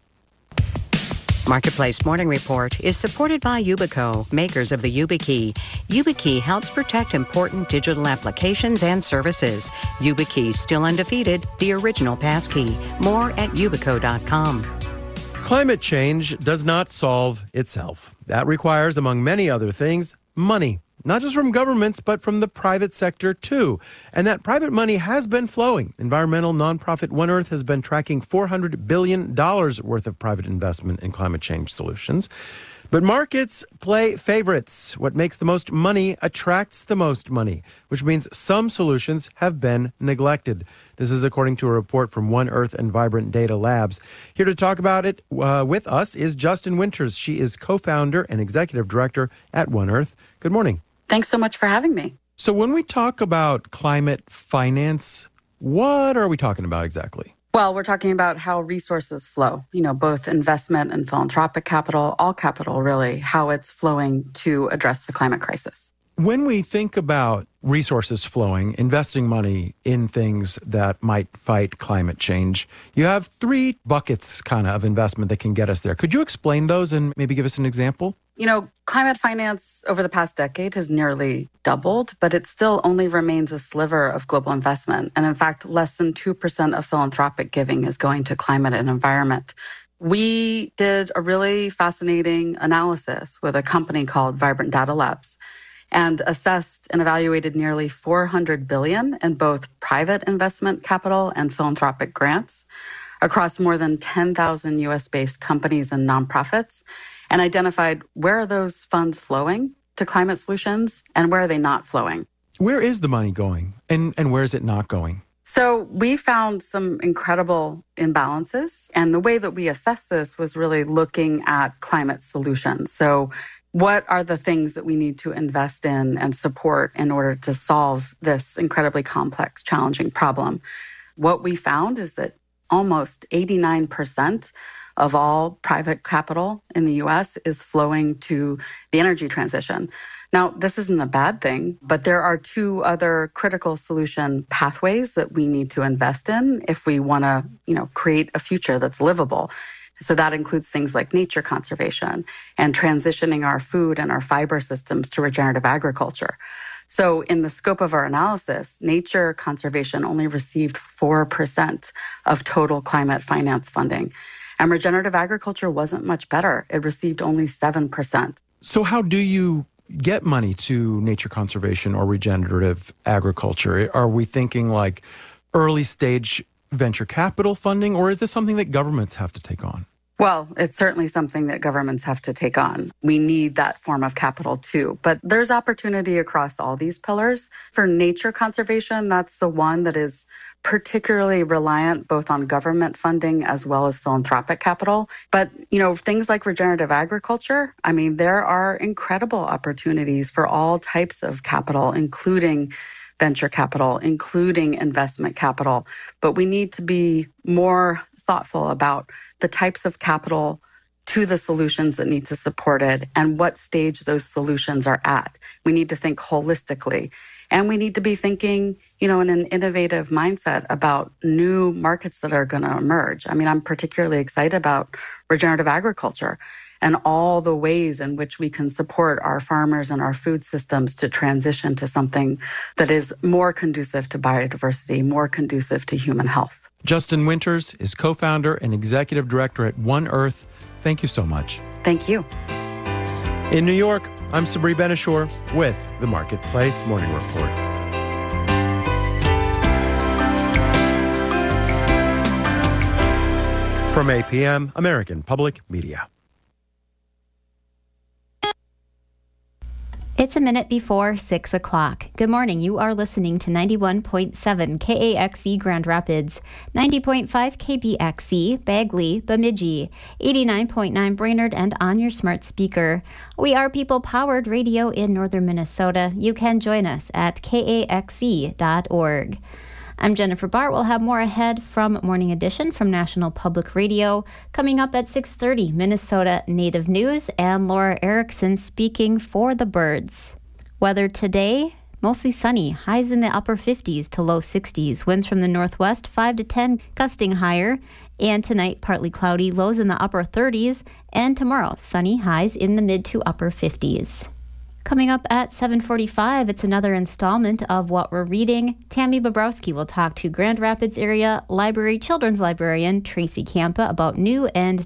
Marketplace Morning Report is supported by Yubico, makers of the YubiKey. YubiKey helps protect important digital applications and services. YubiKey, still undefeated, the original passkey. More at yubico dot com. Climate change does not solve itself. That requires, among many other things, money. Not just from governments, but from the private sector, too. And that private money has been flowing. Environmental nonprofit One Earth has been tracking four hundred billion dollars worth of private investment in climate change solutions. But markets play favorites. What makes the most money attracts the most money, which means some solutions have been neglected. This is according to a report from One Earth and Vibrant Data Labs. Here to talk about it uh, with us is Justin Winters. She is co-founder and executive director at One Earth. Good morning. Thanks so much for having me. So when we talk about climate finance, what are we talking about exactly? Well, we're talking about how resources flow, you know, both investment and philanthropic capital, all capital really, how it's flowing to address the climate crisis. When we think about resources flowing, investing money in things that might fight climate change, you have three buckets kind of of investment that can get us there. Could you explain those and maybe give us an example? You know, climate finance over the past decade has nearly doubled, but it still only remains a sliver of global investment. And in fact, less than two percent of philanthropic giving is going to climate and environment. We did a really fascinating analysis with a company called Vibrant Data Labs and assessed and evaluated nearly four hundred billion dollars in both private investment capital and philanthropic grants across more than ten thousand U S-based companies and nonprofits, and identified where are those funds flowing to climate solutions and where are they not flowing. Where is the money going and, and where is it not going? So we found some incredible imbalances. And the way that we assessed this was really looking at climate solutions. So what are the things that we need to invest in and support in order to solve this incredibly complex, challenging problem? What we found is that almost eighty-nine percent of all private capital in the U S is flowing to the energy transition. Now, this isn't a bad thing, but there are two other critical solution pathways that we need to invest in if we want to, you know, create a future that's livable. So that includes things like nature conservation and transitioning our food and our fiber systems to regenerative agriculture. So in the scope of our analysis, nature conservation only received four percent of total climate finance funding. And regenerative agriculture wasn't much better. It received only seven percent. So how do you get money to nature conservation or regenerative agriculture? Are we thinking like early stage venture capital funding, or is this something that governments have to take on? Well, it's certainly something that governments have to take on. We need that form of capital too. But there's opportunity across all these pillars. For nature conservation, that's the one that is particularly reliant both on government funding as well as philanthropic capital. But, you know, things like regenerative agriculture, I mean, there are incredible opportunities for all types of capital, including venture capital, including investment capital. But we need to be more thoughtful about the types of capital to the solutions that need to support it and what stage those solutions are at. We need to think holistically. And we need to be thinking, you know, in an innovative mindset about new markets that are going to emerge. I mean, I'm particularly excited about regenerative agriculture and all the ways in which we can support our farmers and our food systems to transition to something that is more conducive to biodiversity, more conducive to human health. Justin Winters is co-founder and executive director at One Earth. Thank you so much. Thank you. In New York, I'm Sabri Ben-Achour with the Marketplace Morning Report. From A P M, American Public Media. It's a minute before six o'clock. Good morning. You are listening to ninety-one point seven K A X E Grand Rapids, ninety point five K B X E Bagley, Bemidji, eighty-nine point nine Brainerd, and on your smart speaker. We are people-powered radio in northern Minnesota. You can join us at K A X E dot org. I'm Jennifer Bart. We'll have more ahead from Morning Edition from National Public Radio. Coming up at six thirty, Minnesota Native News and Laura Erickson speaking for the birds. Weather today, mostly sunny, highs in the upper fifties to low sixties. Winds from the northwest, five to ten, gusting higher. And tonight, partly cloudy, lows in the upper thirties. And tomorrow, sunny, highs in the mid to upper fifties. Coming up at seven forty-five, it's another installment of What We're Reading. Tammy Bobrowski will talk to Grand Rapids area library children's librarian Tracy Campa about new and